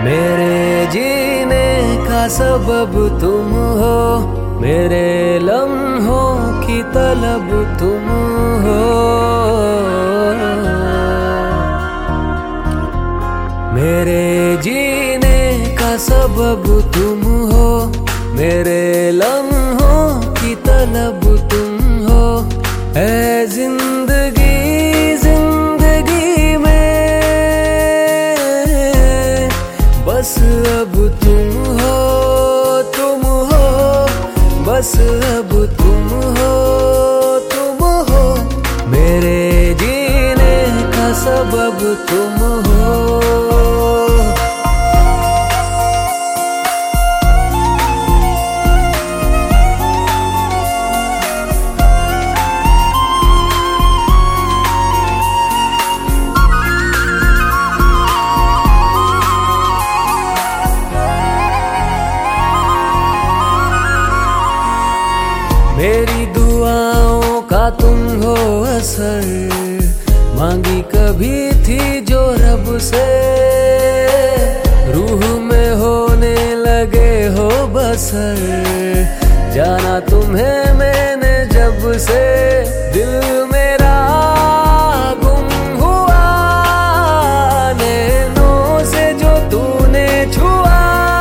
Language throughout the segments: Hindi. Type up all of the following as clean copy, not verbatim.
मेरे जीने का सबब तुम हो, मेरे लम्हों की तलब तुम हो। मेरे जीने का सबब तुम हो, मेरे लम्हों की तलब तुम हो। ऐ जिंदगी जिंदगी में बस अब तुम हो, तुम हो। बस अब तुम हो, तुम हो। मेरे जीने का सबब तुम हो। मेरी दुआओं का तुम हो असर, मांगी कभी थी जो रब से। रूह में होने लगे हो बसर, जाना तुम्हें मैंने जब से। दिल मेरा गुम हुआ नैनों से जो तूने छुआ,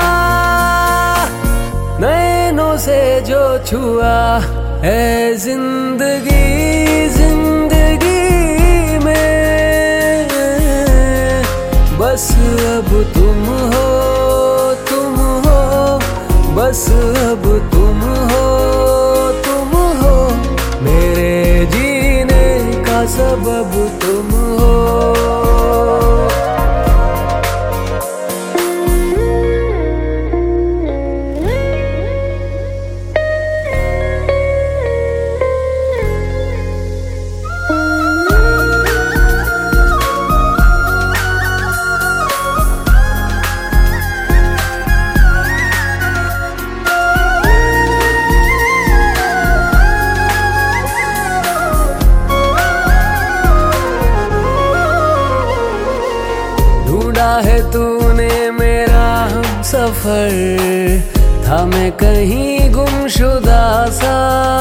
नैनों से जो छुआ। है जिंदगी जिंदगी में बस अब तुम हो, तुम हो। बस अब तुम हो, तुम हो। मेरे जीने का सबब तुम हो। ढूंढा है तूने मेरा हम सफर, था मैं कहीं गुमशुदा सा।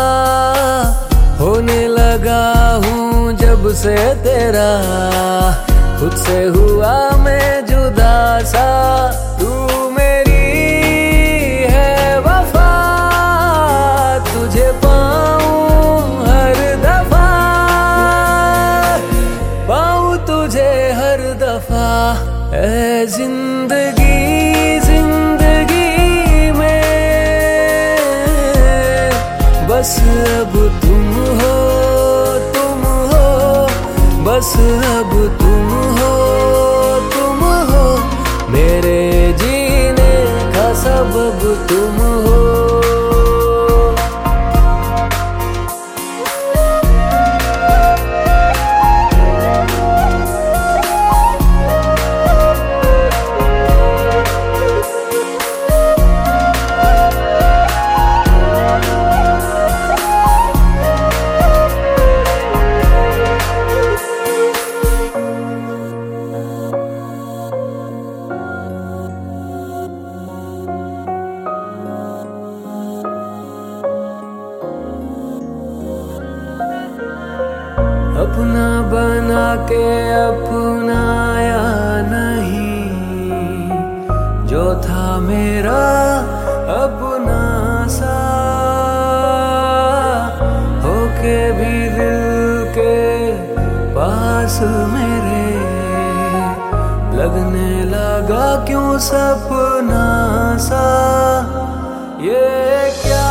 होने लगा हूँ जब से तेरा, खुद से हुआ मैं जुदा सा। तू मेरी है वफा, तुझे पाऊँ हर दफा, पाऊँ तुझे हर दफा। ऐ जिंदगी जिंदगी में बस अब तुम हो, तुम हो। बस अब तुम हो, तुम हो। मेरे जीने का सबब तुम हो। अपना बना के अपनाया नहीं, जो था मेरा अपना सा। होके भी दिल के पास मेरे, लगने लगा क्यों सपना सा। ये क्या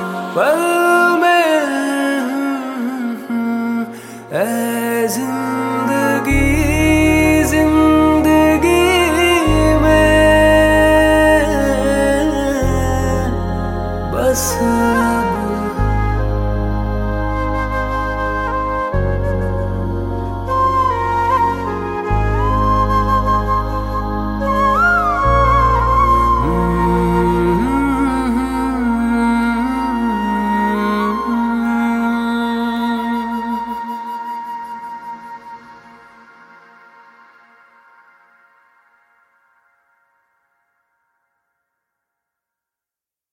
ऐ जिंदगी